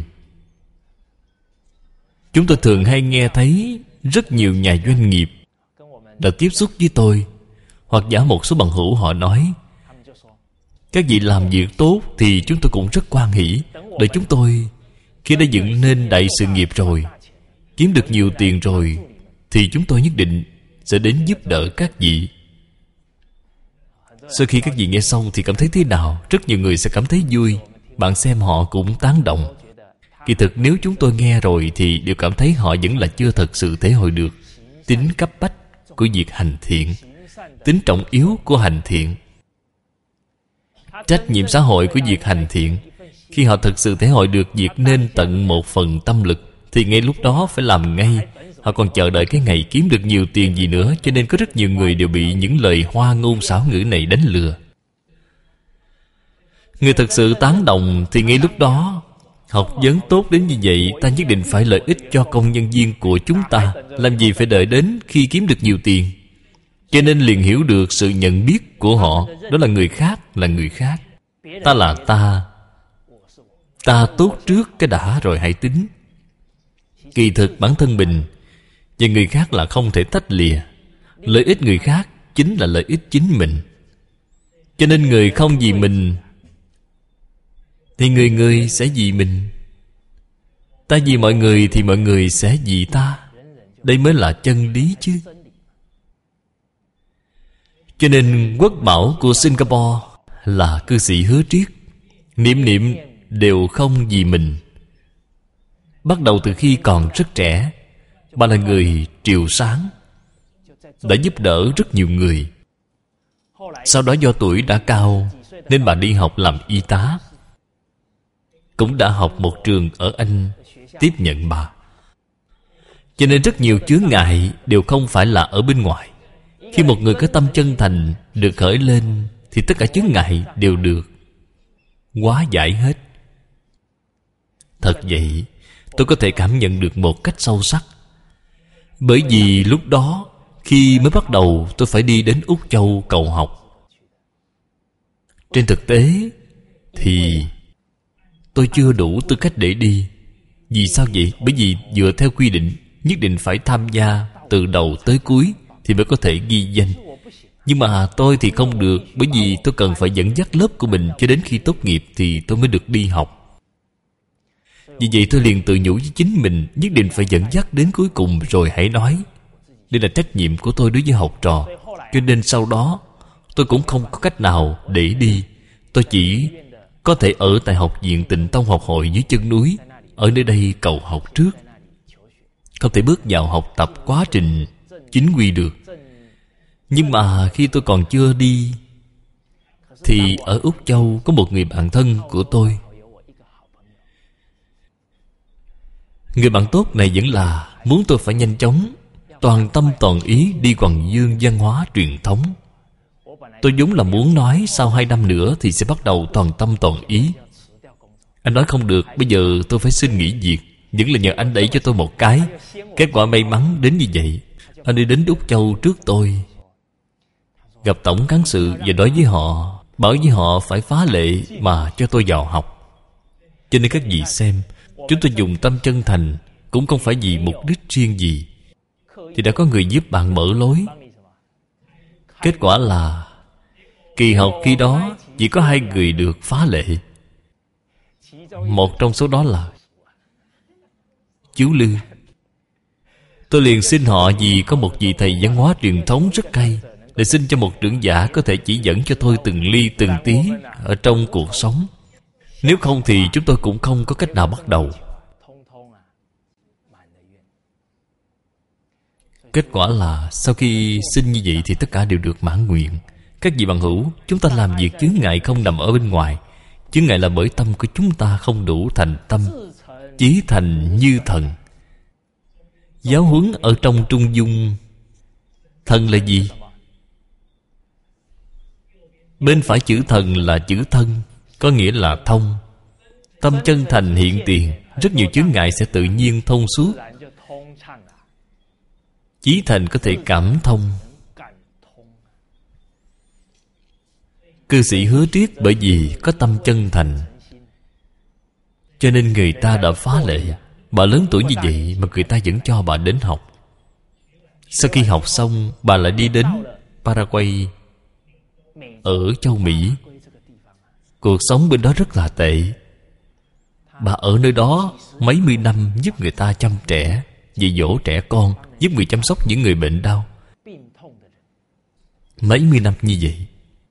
Chúng tôi thường hay nghe thấy rất nhiều nhà doanh nghiệp đã tiếp xúc với tôi, hoặc giả một số bằng hữu họ nói: các vị làm việc tốt thì chúng tôi cũng rất hoan hỷ. Đợi chúng tôi khi đã dựng nên đại sự nghiệp rồi, kiếm được nhiều tiền rồi, thì chúng tôi nhất định sẽ đến giúp đỡ các vị. Sau khi các vị nghe xong thì cảm thấy thế nào? Rất nhiều người sẽ cảm thấy vui. Bạn xem họ cũng tán động. Kỳ thực nếu chúng tôi nghe rồi thì đều cảm thấy họ vẫn là chưa thật sự thể hội được tính cấp bách của việc hành thiện, tính trọng yếu của hành thiện, trách nhiệm xã hội của việc hành thiện. Khi họ thực sự thể hội được việc nên tận một phần tâm lực thì ngay lúc đó phải làm ngay. Họ còn chờ đợi cái ngày kiếm được nhiều tiền gì nữa. Cho nên có rất nhiều người đều bị những lời hoa ngôn xảo ngữ này đánh lừa. Người thực sự tán đồng thì ngay lúc đó học vấn tốt đến như vậy, ta nhất định phải lợi ích cho công nhân viên của chúng ta. Làm gì phải đợi đến khi kiếm được nhiều tiền. Cho nên liền hiểu được sự nhận biết của họ. Đó là người khác là người khác, ta là ta. Ta tốt trước cái đã rồi hãy tính. Kỳ thực bản thân mình và người khác là không thể tách lìa. Lợi ích người khác chính là lợi ích chính mình. Cho nên người không vì mình thì người người sẽ vì mình. Ta vì mọi người thì mọi người sẽ vì ta. Đây mới là chân lý chứ. Cho nên quốc bảo của Singapore là cư sĩ Hứa Triết. Niệm niệm đều không vì mình. Bắt đầu từ khi còn rất trẻ, bà là người triều sáng, đã giúp đỡ rất nhiều người. Sau đó do tuổi đã cao nên bà đi học làm y tá. Cũng đã học một trường ở Anh tiếp nhận bà. Cho nên rất nhiều chướng ngại đều không phải là ở bên ngoài. Khi một người có tâm chân thành được khởi lên thì tất cả chướng ngại đều được hóa giải hết. Thật vậy, tôi có thể cảm nhận được một cách sâu sắc. Bởi vì lúc đó khi mới bắt đầu tôi phải đi đến Úc Châu cầu học. Trên thực tế thì tôi chưa đủ tư cách để đi. Vì sao vậy? Bởi vì dựa theo quy định nhất định phải tham gia từ đầu tới cuối thì mới có thể ghi danh. Nhưng mà tôi thì không được. Bởi vì tôi cần phải dẫn dắt lớp của mình cho đến khi tốt nghiệp thì tôi mới được đi học. Vì vậy tôi liền tự nhủ với chính mình nhất định phải dẫn dắt đến cuối cùng rồi hãy nói. Đây là trách nhiệm của tôi đối với học trò. Cho nên sau đó tôi cũng không có cách nào để đi. Tôi chỉ có thể ở tại học viện Tịnh Tông học hội dưới chân núi. Ở nơi đây cầu học trước, không thể bước vào học tập quá trình chính quy được. Nhưng mà khi tôi còn chưa đi thì ở Úc Châu có một người bạn thân của tôi. Người bạn tốt này vẫn là muốn tôi phải nhanh chóng toàn tâm toàn ý đi Hoàng Dương văn hóa truyền thống. Tôi vốn là muốn nói sau hai năm nữa thì sẽ bắt đầu toàn tâm toàn ý. Anh nói không được, bây giờ tôi phải xin nghỉ việc. Vẫn là nhờ anh đẩy cho tôi một cái. Kết quả may mắn đến như vậy. Anh đi đến Úc Châu trước tôi, gặp tổng cán sự và nói với họ, bảo với họ phải phá lệ mà cho tôi vào học. Cho nên các vị xem, chúng tôi dùng tâm chân thành, cũng không phải vì mục đích riêng gì, thì đã có người giúp bạn mở lối. Kết quả là kỳ học khi đó chỉ có hai người được phá lệ. Một trong số đó là chú Lư. Tôi liền xin họ vì có một vị thầy văn hóa truyền thống rất hay, để xin cho một trưởng giả có thể chỉ dẫn cho tôi từng ly từng tí ở trong cuộc sống. Nếu không thì chúng tôi cũng không có cách nào bắt đầu. Kết quả là sau khi xin như vậy thì tất cả đều được mãn nguyện. Các vị bằng hữu, chúng ta làm việc chướng ngại không nằm ở bên ngoài. Chướng ngại là bởi tâm của chúng ta không đủ thành tâm, chí thành như thần. Giáo huấn ở trong Trung Dung, thần là gì? Bên phải chữ thần là chữ thân, có nghĩa là thông. Tâm chân thành hiện tiền, rất nhiều chướng ngại sẽ tự nhiên thông suốt. Chí thành có thể cảm thông. Cư sĩ Hứa Triết bởi vì có tâm chân thành, cho nên người ta đã phá lệ. Bà lớn tuổi như vậy mà người ta vẫn cho bà đến học. Sau khi học xong, bà lại đi đến Paraguay, ở châu Mỹ. Cuộc sống bên đó rất là tệ. Bà ở nơi đó mấy mươi năm giúp người ta chăm trẻ, dạy dỗ trẻ con, giúp người chăm sóc những người bệnh đau. mấy mươi năm như vậy.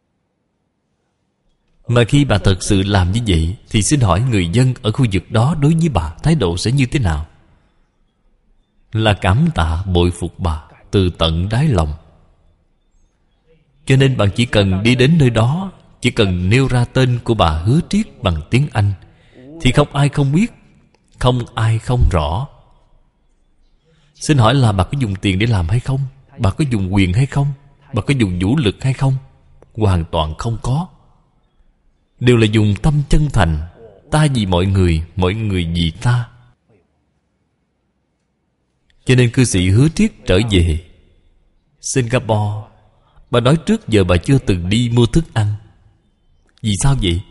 Mà khi bà thật sự làm như vậy, thì xin hỏi người dân ở khu vực đó đối với bà thái độ sẽ như thế nào? Là cảm tạ bội phục bà từ tận đáy lòng. Cho nên bạn chỉ cần đi đến nơi đó, chỉ cần nêu ra tên của bà Hứa Triết bằng tiếng Anh, thì không ai không biết, không ai không rõ. Xin hỏi là bà có dùng tiền để làm hay không? Bà có dùng quyền hay không? Bà có dùng vũ lực hay không? Hoàn toàn không có. Đều là dùng tâm chân thành. Ta vì mọi người, mọi người vì ta. Cho nên cư sĩ Hứa Triết trở về Singapore. Bà nói trước giờ bà chưa từng đi mua thức ăn. Vì sao vậy?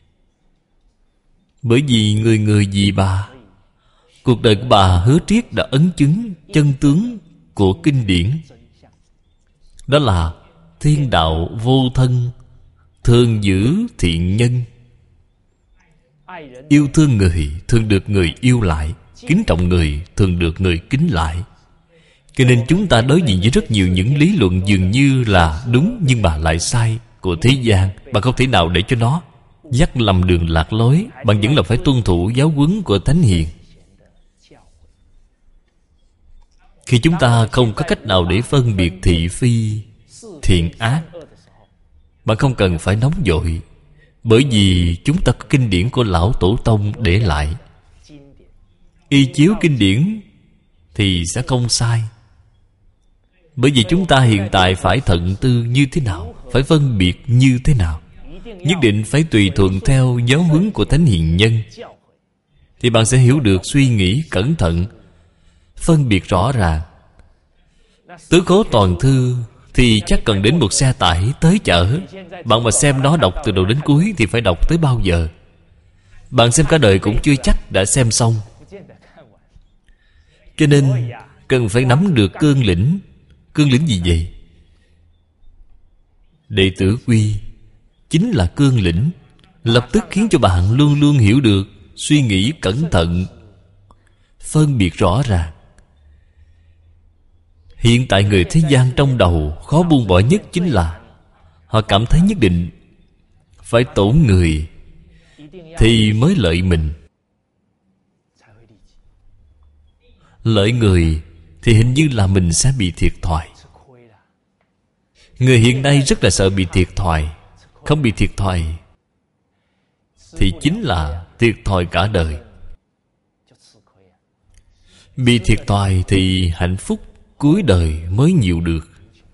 Bởi vì người người vì bà. Cuộc đời của bà Hứa Triết đã ấn chứng chân tướng của kinh điển. Đó là thiên đạo vô thân, thường giữ thiện nhân. Yêu thương người thường được người yêu lại, kính trọng người thường được người kính lại. Cho nên chúng ta đối diện với rất nhiều những lý luận dường như là đúng nhưng mà lại sai của thế gian. Bạn không thể nào để cho nó dắt lầm đường lạc lối. Bạn vẫn là phải tuân thủ giáo huấn của Thánh Hiền. Khi chúng ta không có cách nào để phân biệt thị phi, thiện ác, bạn không cần phải nóng vội. Bởi vì chúng ta có kinh điển của Lão Tổ Tông để lại. Y chiếu kinh điển thì sẽ không sai. Bởi vì chúng ta hiện tại phải thận tư như thế nào, phải phân biệt như thế nào, nhất định phải tùy thuận theo giáo huấn của Thánh Hiền Nhân, thì bạn sẽ hiểu được suy nghĩ cẩn thận, phân biệt rõ ràng. Tứ Khố Toàn Thư thì chắc cần đến một xe tải tới chở. Bạn mà xem nó đọc từ đầu đến cuối thì phải đọc tới bao giờ? Bạn xem cả đời cũng chưa chắc đã xem xong. Cho nên cần phải nắm được cương lĩnh. Cương lĩnh gì vậy? Đệ tử quy chính là cương lĩnh, lập tức khiến cho bạn luôn luôn hiểu được, suy nghĩ cẩn thận, phân biệt rõ ràng. Hiện tại người thế gian trong đầu khó buông bỏ nhất chính là họ cảm thấy nhất định phải tổn người thì mới lợi mình. Lợi người thì hình như là mình sẽ bị thiệt thòi. Người hiện nay rất là sợ bị thiệt thòi. Không bị thiệt thòi thì chính là thiệt thòi cả đời. Bị thiệt thòi thì hạnh phúc cuối đời mới nhiều được.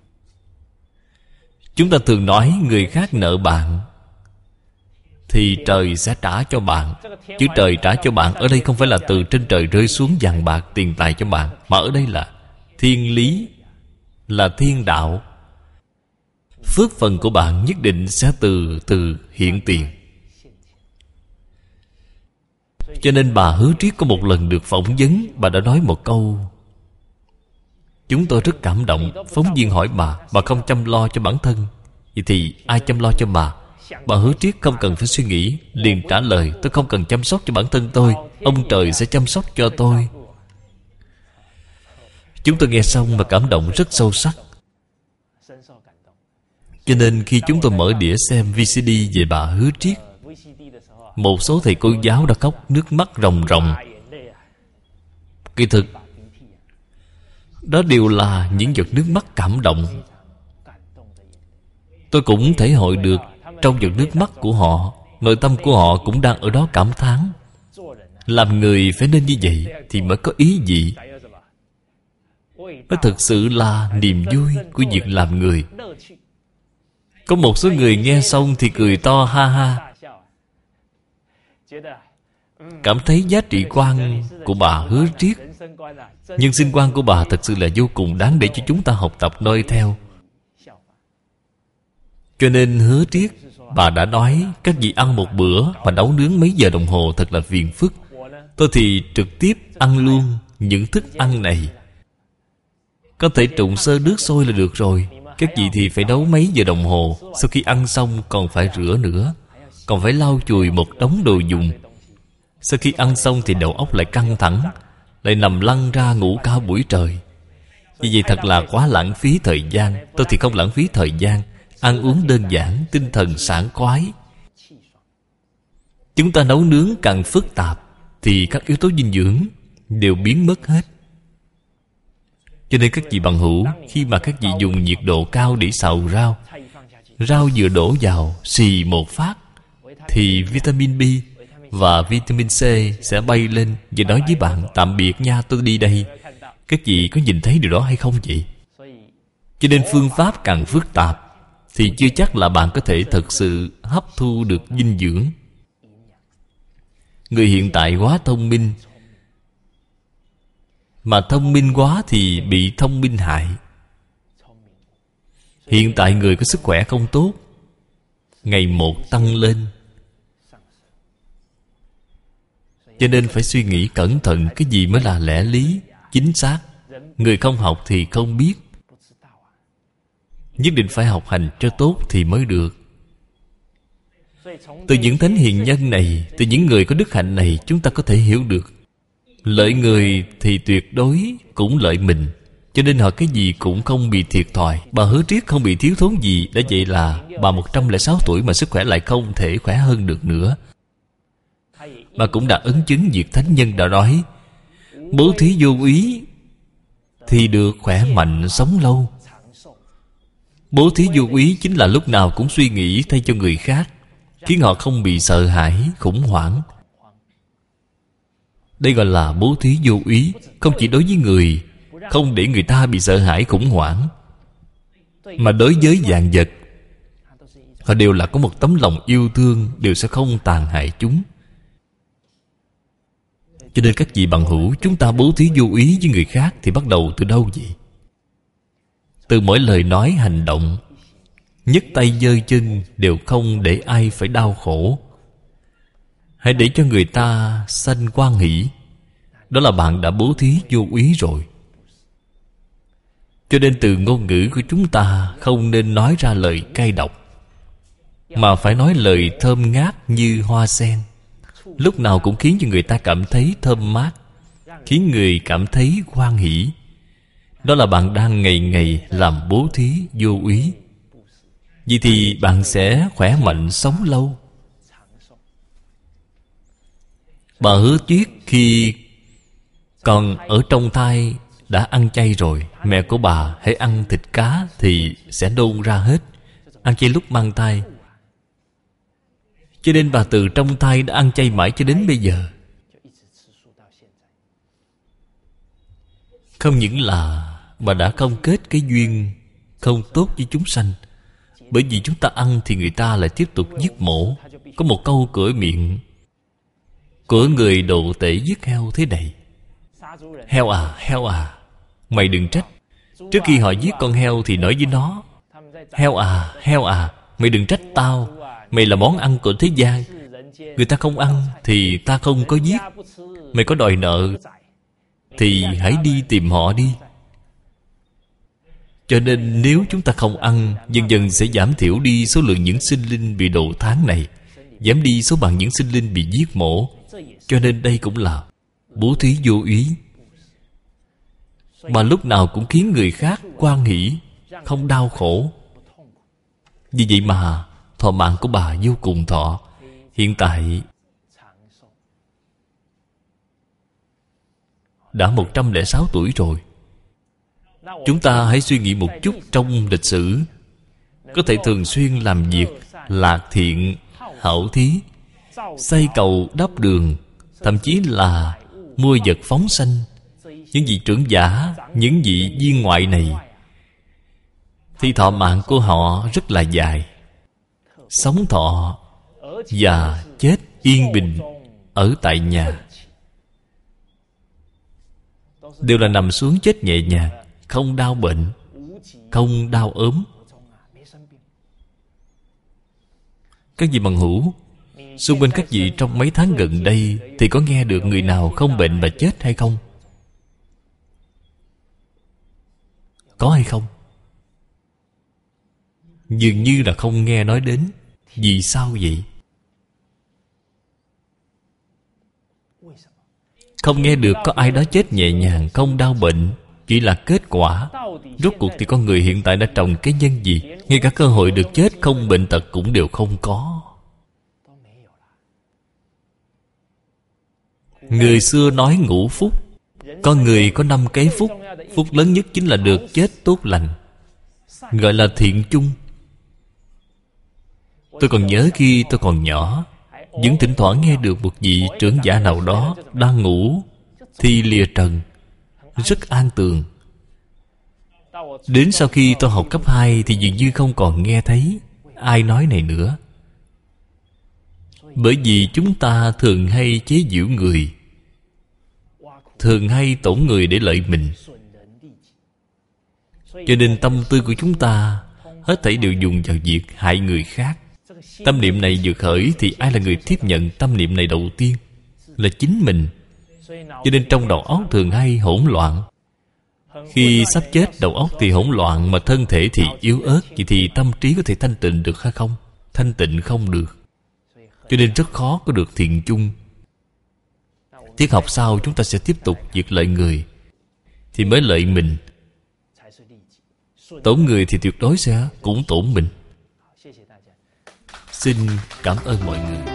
Chúng ta thường nói người khác nợ bạn thì trời sẽ trả cho bạn. Chứ trời trả cho bạn ở đây không phải là từ trên trời rơi xuống vàng bạc tiền tài cho bạn, mà ở đây là thiên lý, là thiên đạo. Phước phần của bạn nhất định sẽ từ từ hiện tiền. Cho nên bà Hứa Triết có một lần được phỏng vấn, bà đã nói một câu chúng tôi rất cảm động. Phóng viên hỏi bà, bà không chăm lo cho bản thân, vậy thì ai chăm lo cho bà? Bà Hứa Triết không cần phải suy nghĩ, liền trả lời, tôi không cần chăm sóc cho bản thân tôi, ông trời sẽ chăm sóc cho tôi. Chúng tôi nghe xong mà cảm động rất sâu sắc. Cho nên khi chúng tôi mở đĩa xem vê xê đê về bà Hứa Triết, một số thầy cô giáo đã khóc nước mắt ròng ròng. Kỳ thực đó đều là những giọt nước mắt cảm động. Tôi cũng thể hội được trong giọt nước mắt của họ, nội tâm của họ cũng đang ở đó cảm thán. Làm người phải nên như vậy thì mới có ý vị. Nó thực sự là niềm vui của việc làm người. Có một số người nghe xong thì cười to ha ha, cảm thấy giá trị quan của bà Hứa Triết, nhân sinh quan của bà thật sự là vô cùng đáng để cho chúng ta học tập noi theo. Cho nên Hứa Triết, bà đã nói các vị ăn một bữa mà nấu nướng mấy giờ đồng hồ thật là phiền phức. Tôi thì trực tiếp ăn luôn những thức ăn này. Có thể trụng sơ nước sôi là được rồi. Các vị thì phải nấu mấy giờ đồng hồ. Sau khi ăn xong còn phải rửa nữa, còn phải lau chùi một đống đồ dùng. Sau khi ăn xong thì đầu óc lại căng thẳng, lại nằm lăn ra ngủ cả buổi trời. Vì vậy thật là quá lãng phí thời gian. Tôi thì không lãng phí thời gian. Ăn uống đơn giản, tinh thần sảng khoái. Chúng ta nấu nướng càng phức tạp thì các yếu tố dinh dưỡng đều biến mất hết. Cho nên các vị bằng hữu, khi mà các vị dùng nhiệt độ cao để xào rau, rau vừa đổ vào, xì một phát, thì vitamin B và vitamin C sẽ bay lên và nói với bạn: tạm biệt nha, tôi đi đây. Các vị có nhìn thấy điều đó hay không vậy? Cho nên phương pháp càng phức tạp thì chưa chắc là bạn có thể thực sự hấp thu được dinh dưỡng. Người hiện tại quá thông minh, mà thông minh quá thì bị thông minh hại. Hiện tại người có sức khỏe không tốt, ngày một tăng lên. Cho nên phải suy nghĩ cẩn thận cái gì mới là lẽ lý, chính xác. Người không học thì không biết. Nhất định phải học hành cho tốt thì mới được. Từ những thánh hiền nhân này, từ những người có đức hạnh này, chúng ta có thể hiểu được lợi người thì tuyệt đối cũng lợi mình. Cho nên họ cái gì cũng không bị thiệt thòi. Bà Hứa Triết không bị thiếu thốn gì. Đã vậy là bà một trăm lẻ sáu tuổi mà sức khỏe lại không thể khỏe hơn được nữa. Bà cũng đã ấn chứng việc thánh nhân đã nói: bố thí vô úy thì được khỏe mạnh sống lâu. Bố thí vô úy chính là lúc nào cũng suy nghĩ thay cho người khác, khiến họ không bị sợ hãi, khủng hoảng. Đây gọi là bố thí vô úy. Không chỉ đối với người, không để người ta bị sợ hãi, khủng hoảng, mà đối với vạn vật, họ đều là có một tấm lòng yêu thương, đều sẽ không tàn hại chúng. Cho nên các vị bằng hữu, chúng ta bố thí vô úy với người khác thì bắt đầu từ đâu vậy? Từ mỗi lời nói hành động, nhấc tay giơ chân đều không để ai phải đau khổ. Hãy để cho người ta sanh hoan hỷ. Đó là bạn đã bố thí vô úy rồi. Cho nên từ ngôn ngữ của chúng ta không nên nói ra lời cay độc, mà phải nói lời thơm ngát như hoa sen, lúc nào cũng khiến cho người ta cảm thấy thơm mát, khiến người cảm thấy hoan hỷ. Đó là bạn đang ngày ngày làm bố thí vô úy. Vì thì bạn sẽ khỏe mạnh sống lâu. Bà Hứa Triết khi còn ở trong thai đã ăn chay rồi. Mẹ của bà hãy ăn thịt cá thì sẽ nôn ra hết. Ăn chay lúc mang thai. Cho nên bà từ trong thai đã ăn chay mãi cho đến bây giờ. Không những là bà đã không kết cái duyên không tốt với chúng sanh, bởi vì chúng ta ăn thì người ta lại tiếp tục giết mổ. Có một câu cửa miệng của người độ tể giết heo thế này: heo à, heo à, mày đừng trách. Trước khi họ giết con heo thì nói với nó: heo à, heo à, mày đừng trách tao. Mày là món ăn của thế gian. Người ta không ăn thì ta không có giết. Mày có đòi nợ thì hãy đi tìm họ đi. Cho nên nếu chúng ta không ăn, dần dần sẽ giảm thiểu đi số lượng những sinh linh bị độ tháng này, giảm đi số bằng những sinh linh bị giết mổ. Cho nên đây cũng là bố thí vô úy, mà lúc nào cũng khiến người khác hoan hỷ, không đau khổ. Vì vậy mà thọ mạng của bà vô cùng thọ. Hiện tại đã một trăm lẻ sáu tuổi rồi. Chúng ta hãy suy nghĩ một chút trong lịch sử. Có thể thường xuyên làm việc lạc thiện, hảo thí, xây cầu đắp đường, thậm chí là mua vật phóng sanh. Những vị trưởng giả, những vị viên ngoại này thì thọ mạng của họ rất là dài. Sống thọ và chết yên bình ở tại nhà, đều là nằm xuống chết nhẹ nhàng, không đau bệnh, không đau ốm. Các vị bằng hữu, xung quanh các vị trong mấy tháng gần đây thì có nghe được người nào không bệnh mà chết hay không? Có hay không? Dường như là không nghe nói đến. Vì sao vậy? Không nghe được có ai đó chết nhẹ nhàng, không đau bệnh. chỉ là kết quả. Rốt cuộc thì con người hiện tại đã trồng cái nhân gì? Ngay cả cơ hội được chết không bệnh tật cũng đều không có. Người xưa nói ngũ phúc. Con người có năm cái phúc. Phúc lớn nhất chính là được chết tốt lành, gọi là thiện chung. Tôi còn nhớ khi tôi còn nhỏ, vẫn thỉnh thoảng nghe được một vị trưởng giả nào đó đang ngủ thì lìa trần, rất an tường. Đến sau khi tôi học cấp hai thì dường như không còn nghe thấy ai nói này nữa. Bởi vì chúng ta thường hay chế giễu người, thường hay tổn người để lợi mình, cho nên tâm tư của chúng ta hết thảy đều dùng vào việc hại người khác. Tâm niệm này vừa khởi thì ai là người tiếp nhận tâm niệm này đầu tiên? Là chính mình. Cho nên trong đầu óc thường hay hỗn loạn. Khi sắp chết, đầu óc thì hỗn loạn, mà thân thể thì yếu ớt. Vậy thì tâm trí có thể thanh tịnh được hay không? Thanh tịnh không được. Cho nên rất khó có được thiện chung. Tiết học sau chúng ta sẽ tiếp tục việc lợi người thì mới lợi mình. Tổn người thì tuyệt đối sẽ cũng tổn mình. Xin cảm ơn mọi người.